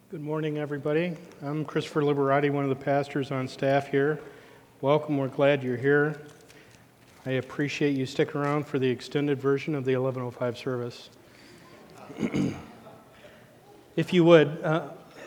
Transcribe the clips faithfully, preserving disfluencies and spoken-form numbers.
Good morning, everybody. I'm Christopher Liberati, one of the pastors on staff here. Welcome. We're glad you're here. I appreciate you sticking around for the extended version of the eleven oh five service. If you would, uh,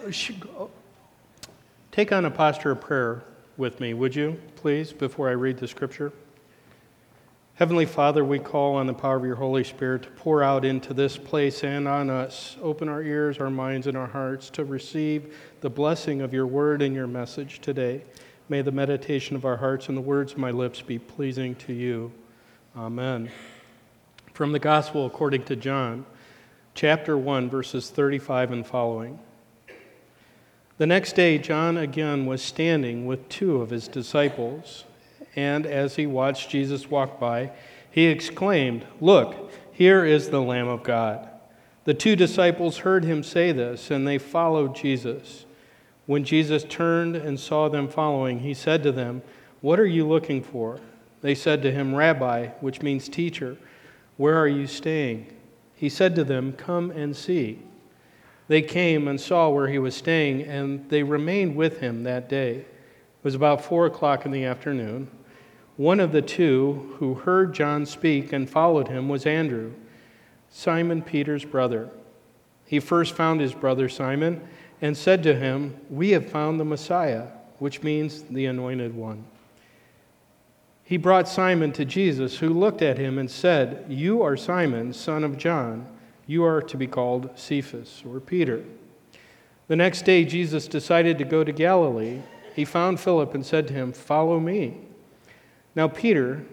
take on a posture of prayer with me, would you, please, before I read the scripture? Heavenly Father, we call on the power of your Holy Spirit to pour out into this place and on us. Open our ears, our minds, and our hearts to receive the blessing of your word and your message today. May the meditation of our hearts and the words of my lips be pleasing to you. Amen. From the Gospel according to John, chapter one, verses thirty-five and following. The next day, John again was standing with two of his disciples. And as he watched Jesus walk by, he exclaimed, "Look, here is the Lamb of God." The two disciples heard him say this, and they followed Jesus. When Jesus turned and saw them following, he said to them, "What are you looking for?" They said to him, "Rabbi," which means teacher, "where are you staying?" He said to them, "Come and see." They came and saw where he was staying, and they remained with him that day. It was about four o'clock in the afternoon. One of the two who heard John speak and followed him was Andrew, Simon Peter's brother. He first found his brother Simon and said to him, "We have found the Messiah," which means the Anointed One. He brought Simon to Jesus, who looked at him and said, "You are Simon, son of John. You are to be called Cephas," or Peter. The next day, Jesus decided to go to Galilee. He found Philip and said to him, "Follow me." Now Peter,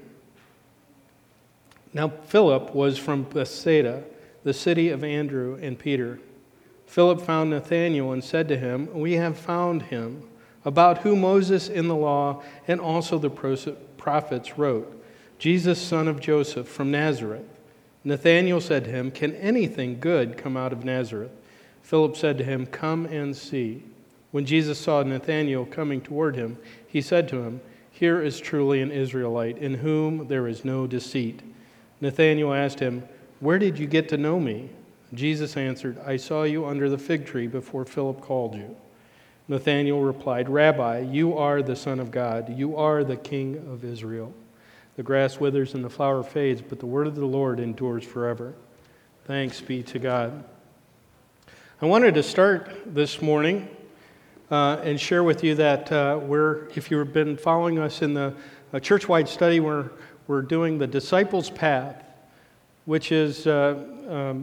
now Philip was from Bethsaida, the city of Andrew and Peter. Philip found Nathanael and said to him, "We have found him, about whom Moses in the law and also the prophets wrote, Jesus, son of Joseph, from Nazareth." Nathanael said to him, "Can anything good come out of Nazareth?" Philip said to him, "Come and see." When Jesus saw Nathanael coming toward him, he said to him, "Here is truly an Israelite, in whom there is no deceit." Nathanael asked him, "Where did you get to know me?" Jesus answered, "I saw you under the fig tree before Philip called you." Nathanael replied, "Rabbi, you are the Son of God. You are the King of Israel." The grass withers and the flower fades, but the word of the Lord endures forever. Thanks be to God. I wanted to start this morning Uh, and share with you that uh, we're, if you've been following us in the uh, church-wide study, we're, we're doing the Disciples' Path, which is, uh, um,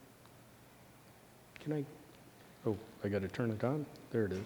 can I, oh, I got to turn it on. There it is.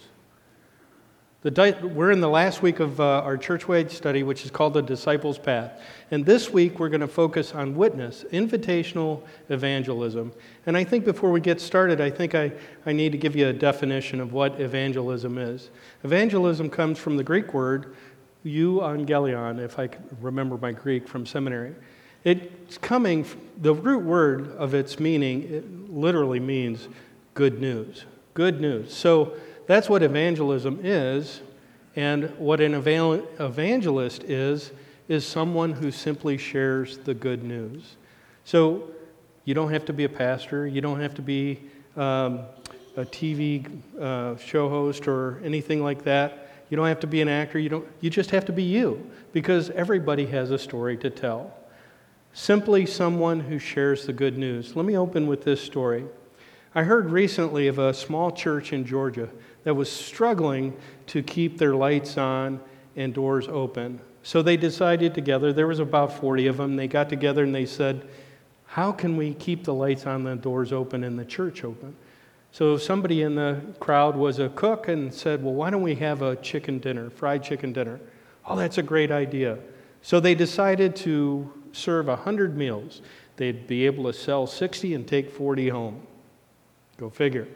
The di- we're in the last week of uh, our church-wide study, which is called the Disciples' Path. And this week, we're going to focus on witness, invitational evangelism. And I think before we get started, I think I, I need to give you a definition of what evangelism is. Evangelism comes from the Greek word euangelion, if I can remember my Greek from seminary. It's coming, the root word of its meaning, it literally means good news. Good news. So that's what evangelism is, and what an evangelist is, is someone who simply shares the good news. So you don't have to be a pastor, you don't have to be um, a T V uh, show host or anything like that. You don't have to be an actor, you don't. You just have to be you, because everybody has a story to tell. Simply someone who shares the good news. Let me open with this story. I heard recently of a small church in Georgia that was struggling to keep their lights on and doors open. So they decided together, there was about forty of them, they got together and they said, "How can we keep the lights on, the doors open, and the church open?" So somebody in the crowd was a cook and said, "Well, why don't we have a chicken dinner, fried chicken dinner?" "Oh, that's a great idea." So they decided to serve one hundred meals. They'd be able to sell sixty and take forty home. Go figure.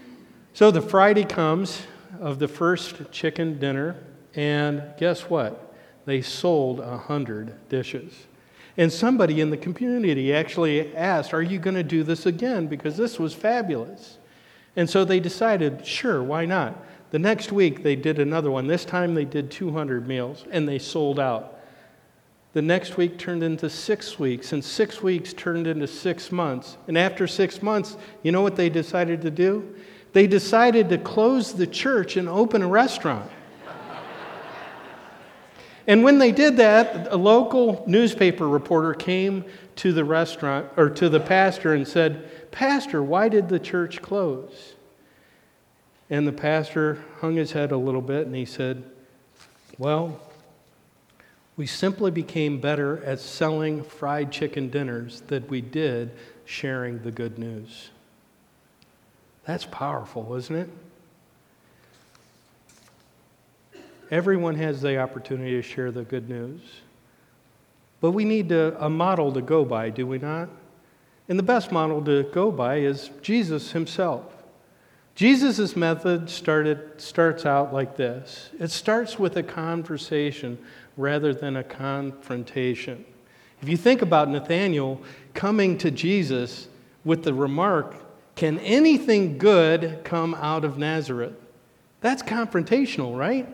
So the Friday comes of the first chicken dinner, and guess what? They sold a hundred dishes. And somebody in the community actually asked, "Are you going to do this again? Because this was fabulous." And so they decided, sure, why not? The next week they did another one. This time they did two hundred meals, and they sold out. The next week turned into six weeks, and six weeks turned into six months. And after six months, you know what they decided to do? they decided to close the church and open a restaurant. And when they did that, a local newspaper reporter came to the restaurant, or to the pastor, and said, "Pastor, why did the church close?" And the pastor hung his head a little bit and he said, "Well, we simply became better at selling fried chicken dinners than we did sharing the good news." That's powerful, isn't it? Everyone has the opportunity to share the good news. But we need to, a model to go by, do we not? And the best model to go by is Jesus himself. Jesus' method started, starts out like this. It starts with a conversation rather than a confrontation. If you think about Nathanael coming to Jesus with the remark, "Can anything good come out of Nazareth?" That's confrontational, right?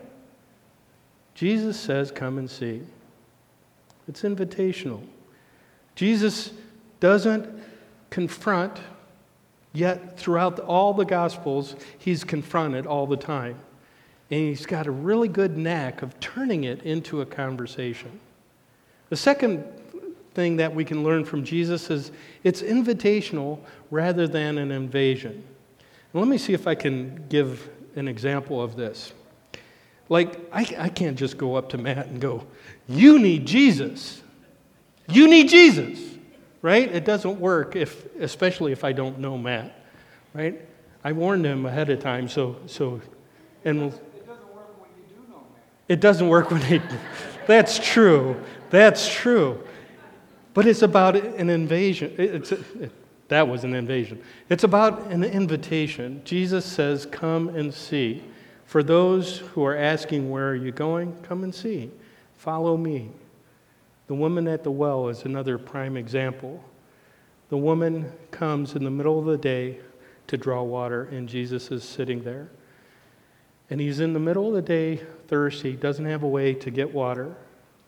Jesus says, "Come and see." It's invitational. Jesus doesn't confront, yet throughout all the Gospels, he's confronted all the time. And he's got a really good knack of turning it into a conversation. The second thing that we can learn from Jesus is it's invitational rather than an invasion. And let me see if I can give an example of this. Like, I, I can't just go up to Matt and go, "You need Jesus. You need Jesus." Right? It doesn't work, if, especially if I don't know Matt. Right? I warned him ahead of time, so, so and we'll, It doesn't work when you do know Matt. it doesn't work when they, that's true. That's true. But it's about an invasion. It's a, it, that was an invasion. It's about an invitation. Jesus says, "Come and see." For those who are asking, "Where are you going?" come and see. Follow me. The woman at the well is another prime example. The woman comes in the middle of the day to draw water, and Jesus is sitting there. And he's in the middle of the day, thirsty, doesn't have a way to get water.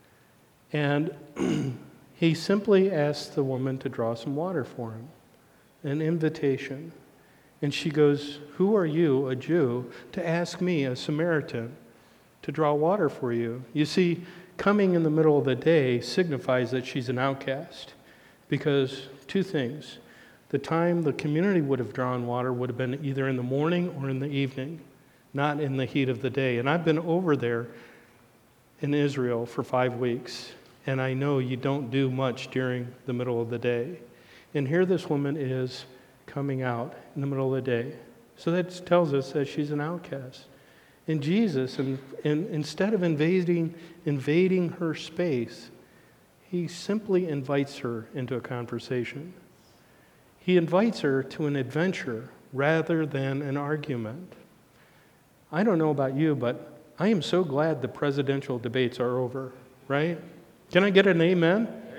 And he simply asks the woman to draw some water for him, an invitation. And she goes, "Who are you, a Jew, to ask me, a Samaritan, to draw water for you?" You see, coming in the middle of the day signifies that she's an outcast. Because two things. The time the community would have drawn water would have been either in the morning or in the evening, not in the heat of the day. And I've been over there in Israel for five weeks, and I know you don't do much during the middle of the day. And here this woman is coming out in the middle of the day. So that tells us that she's an outcast. And Jesus, and, and instead of invading, invading her space, he simply invites her into a conversation. He invites her to an adventure rather than an argument. I don't know about you, but I am so glad the presidential debates are over, right? Can I get an amen? Amen.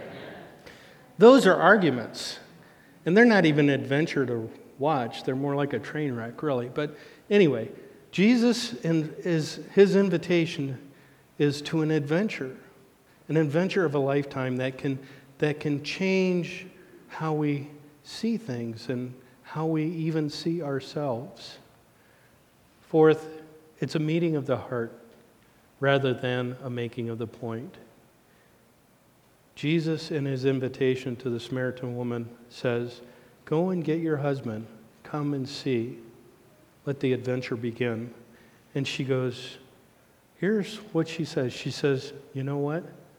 Those are arguments. And they're not even an adventure to watch. They're more like a train wreck, really. But anyway, Jesus, in, is, his invitation is to an adventure, an adventure of a lifetime that can, that can change how we see things and how we even see ourselves. Fourth, it's a meeting of the heart rather than a making of the point. Jesus, in his invitation to the Samaritan woman, says, "Go and get your husband. Come and see. Let the adventure begin." And she goes, here's what she says. She says, "You know what?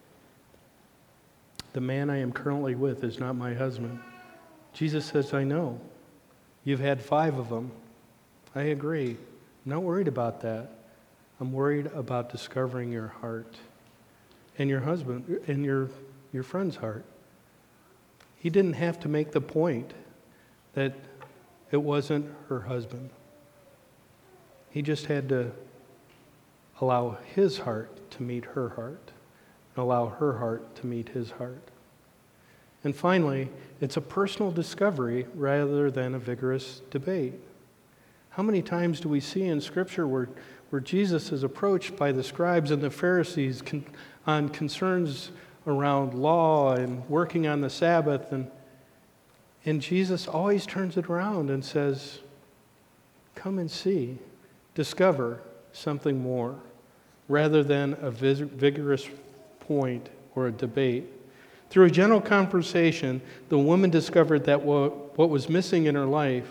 The man I am currently with is not my husband." Jesus says, "I know. You've had five of them. I agree. I'm not worried about that. I'm worried about discovering your heart and your husband and your your friend's heart." He didn't have to make the point that it wasn't her husband. He just had to allow his heart to meet her heart and allow her heart to meet his heart. And finally, it's a personal discovery rather than a vigorous debate. How many times do we see in Scripture where, where Jesus is approached by the scribes and the Pharisees con- on concerns around law and working on the Sabbath, and, and Jesus always turns it around and says, come and see, discover something more, rather than a vis- vigorous point or a debate. Through a gentle conversation, the woman discovered that what, what was missing in her life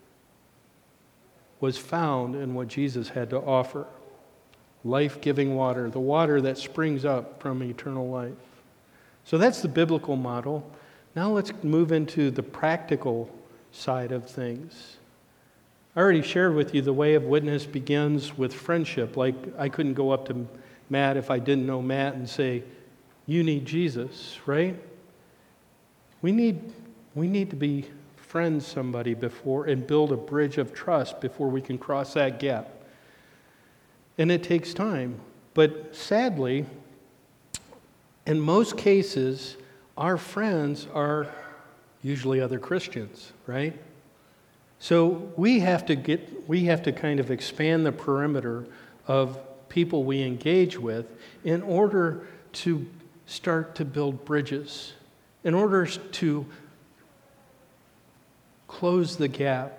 was found in what Jesus had to offer. Life-giving water, the water that springs up from eternal life. So that's the biblical model. Now let's move into the practical side of things. I already shared with you the way of witness begins with friendship. Like, I couldn't go up to Matt if I didn't know Matt and say, you need Jesus, right? We need, we need to be friends somebody before and build a bridge of trust before we can cross that gap. And it takes time. But sadly, in most cases, our friends are usually other Christians, right? So we have to get, we have to kind of expand the perimeter of people we engage with in order to start to build bridges, in order to close the gap.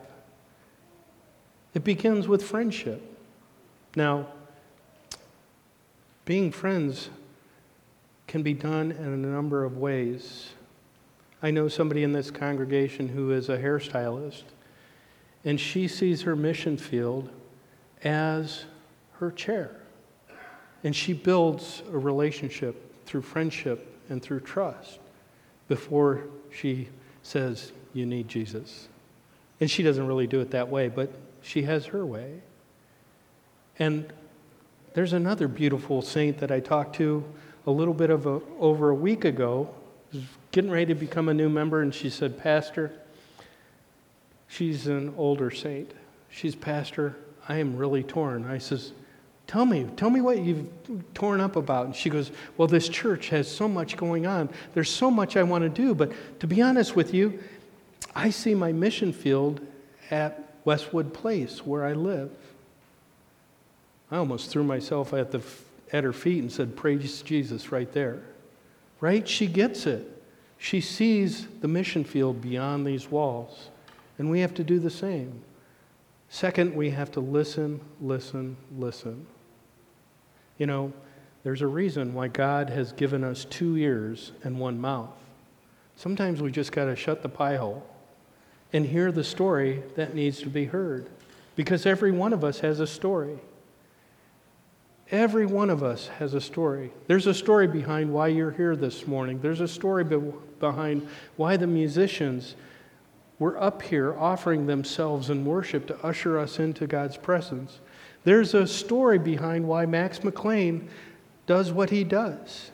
It begins with friendship. Now, being friends can be done in a number of ways. I know somebody in this congregation who is a hairstylist, and she sees her mission field as her chair. And she builds a relationship through friendship and through trust before she says, you need Jesus. And she doesn't really do it that way, but she has her way. And there's another beautiful saint that I talked to a little bit of a, over a week ago, was getting ready to become a new member, and she said, Pastor, she's an older saint. She's, Pastor, I am really torn. I says, tell me, tell me what you've torn up about. And she goes, well, this church has so much going on. There's so much I want to do, but to be honest with you, I see my mission field at Westwood Place, where I live. I almost threw myself at the at her feet and said, praise Jesus right there. Right? She gets it. She sees the mission field beyond these walls. And we have to do the same. Second, we have to listen, listen, listen. You know, there's a reason why God has given us two ears and one mouth. Sometimes we just got to shut the pie hole and hear the story that needs to be heard. Because every one of us has a story. Every one of us has a story. There's a story behind why you're here this morning. There's a story be- behind why the musicians were up here offering themselves in worship to usher us into God's presence. There's a story behind why Max McLean does what he does.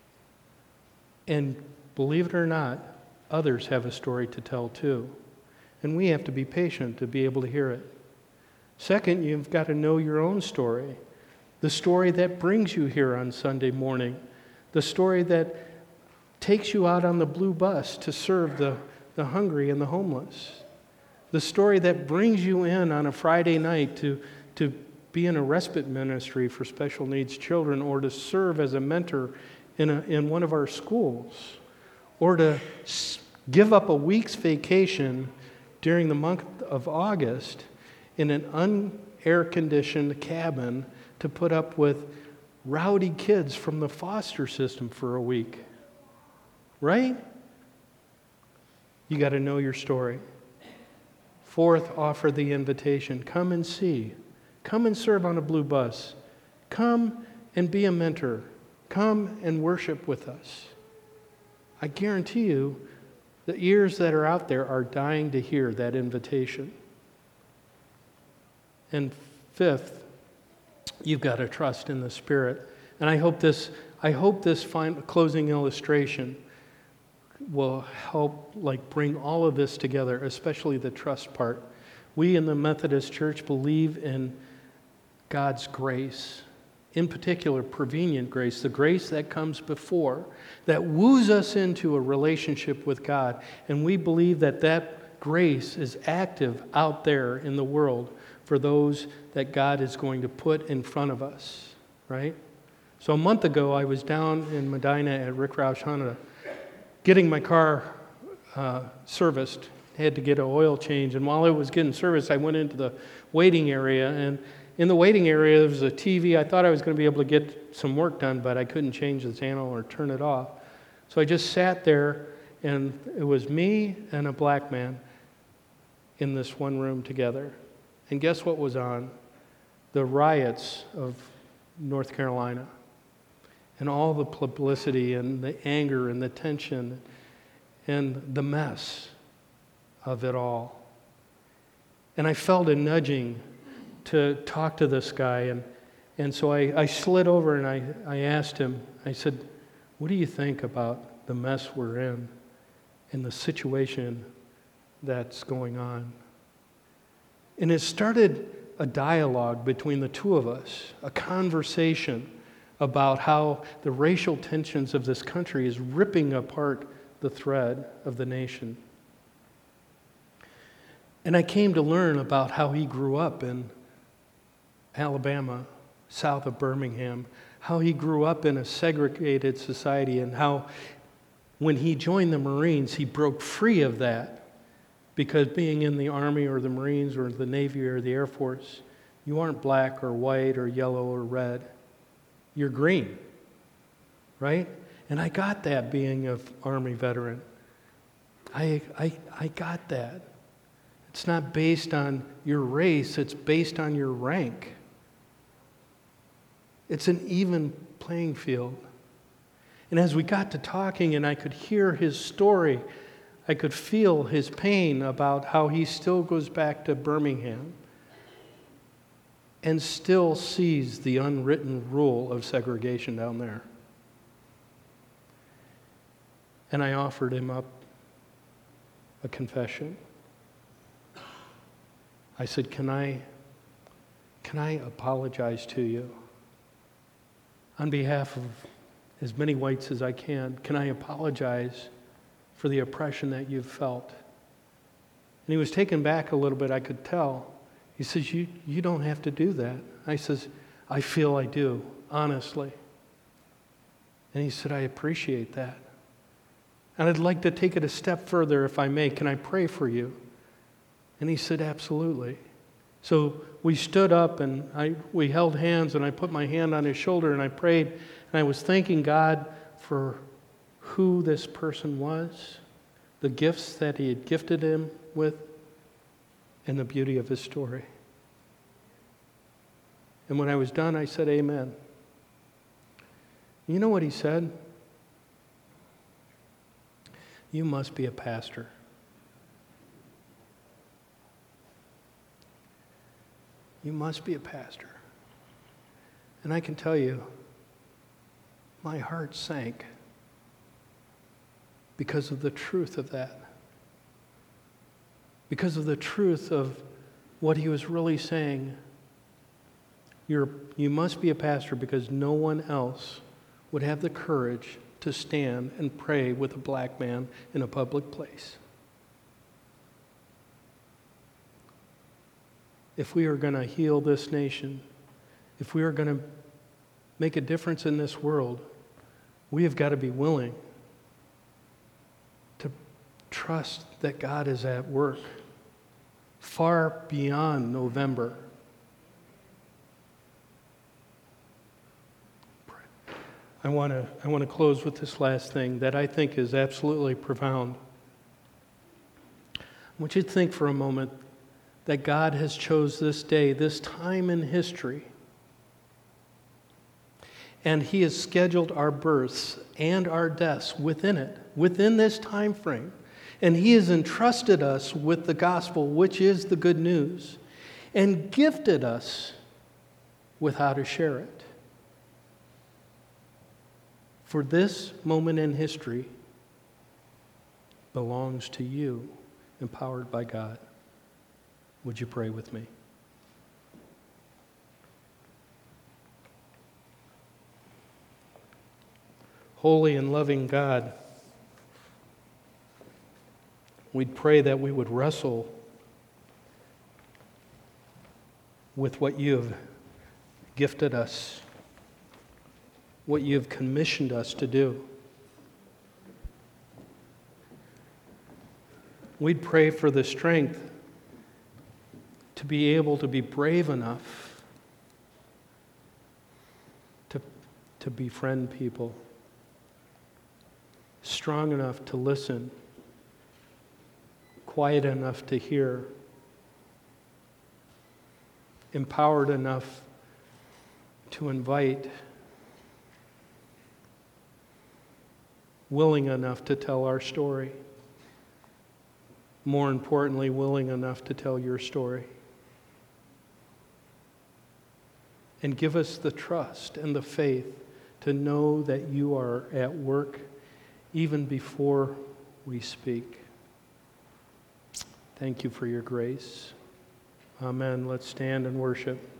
And believe it or not, others have a story to tell too. And we have to be patient to be able to hear it. Second, you've got to know your own story. The story that brings you here on Sunday morning. The story that takes you out on the blue bus to serve the, the hungry and the homeless. The story that brings you in on a Friday night to, to be in a respite ministry for special needs children, or to serve as a mentor in, a, in one of our schools, or to s- give up a week's vacation during the month of August in an un-air-conditioned cabin to put up with rowdy kids from the foster system for a week. Right? You got to know your story. Fourth, offer the invitation. Come and see. Come and serve on a blue bus. Come and be a mentor. Come and worship with us. I guarantee you, the ears that are out there are dying to hear that invitation. And fifth, you've got to trust in the Spirit. And I hope this, I hope this final, closing illustration will help like bring all of this together, especially the trust part. We in the Methodist Church believe in God's grace, in particular prevenient grace, the grace that comes before, that woos us into a relationship with God. And we believe that that grace is active out there in the world for those that God is going to put in front of us, right? So a month ago, I was down in Medina at Rick Roush Honda getting my car uh, serviced, had to get an oil change. And while I was getting service, I went into the waiting area. And in the waiting area, there was a T V. I thought I was going to be able to get some work done, but I couldn't change the channel or turn it off. So I just sat there, and it was me and a black man in this one room together. And guess what was on? The riots of North Carolina. And all the publicity and the anger and the tension and the mess of it all. And I felt a nudging to talk to this guy. And, and so I, I slid over and I, I asked him, I said, what do you think about the mess we're in and the situation that's going on? And it started a dialogue between the two of us, a conversation about how the racial tensions of this country is ripping apart the thread of the nation. And I came to learn about how he grew up in Alabama, south of Birmingham, how he grew up in a segregated society, and how when he joined the Marines, he broke free of that, because being in the Army or the Marines or the Navy or the Air Force, you aren't black or white or yellow or red. You're green, right? And I got that being an Army veteran. I, I, I got that. It's not based on your race, it's based on your rank. It's an even playing field. And as we got to talking and I could hear his story, I could feel his pain about how he still goes back to Birmingham and still sees the unwritten rule of segregation down there. And I offered him up a confession. I said, can I, can I apologize to you on behalf of as many whites as I can? Can I apologize for the oppression that you've felt? And he was taken back a little bit, I could tell. He says, you, you don't have to do that. I says, I feel I do, honestly. And he said, I appreciate that. And I'd like to take it a step further, if I may. Can I pray for you? And he said, absolutely. So we stood up and I, we held hands, and I put my hand on his shoulder and I prayed, and I was thanking God for who this person was, the gifts that he had gifted him with, and the beauty of his story. And when I was done, I said, amen. You know what he said? You must be a pastor. You must be a pastor. And I can tell you, my heart sank because of the truth of that. Because of the truth of what he was really saying. You're, you must be a pastor because no one else would have the courage to stand and pray with a black man in a public place. If we are going to heal this nation, if we are going to make a difference in this world, we have got to be willing to trust that God is at work far beyond November. I want to I want to close with this last thing that I think is absolutely profound. I want you to think for a moment that God has chose this day, this time in history, and he has scheduled our births and our deaths within it, within this time frame. And he has entrusted us with the gospel, which is the good news, and gifted us with how to share it. For this moment in history belongs to you, empowered by God. Would you pray with me? Holy and loving God, we pray that we would wrestle with what you have gifted us, what you have commissioned us to do. We'd pray for the strength to be able to be brave enough to, to befriend people, strong enough to listen, quiet enough to hear, empowered enough to invite, willing enough to tell our story. More importantly, willing enough to tell your story. And give us the trust and the faith to know that you are at work even before we speak. Thank you for your grace. Amen. Let's stand and worship.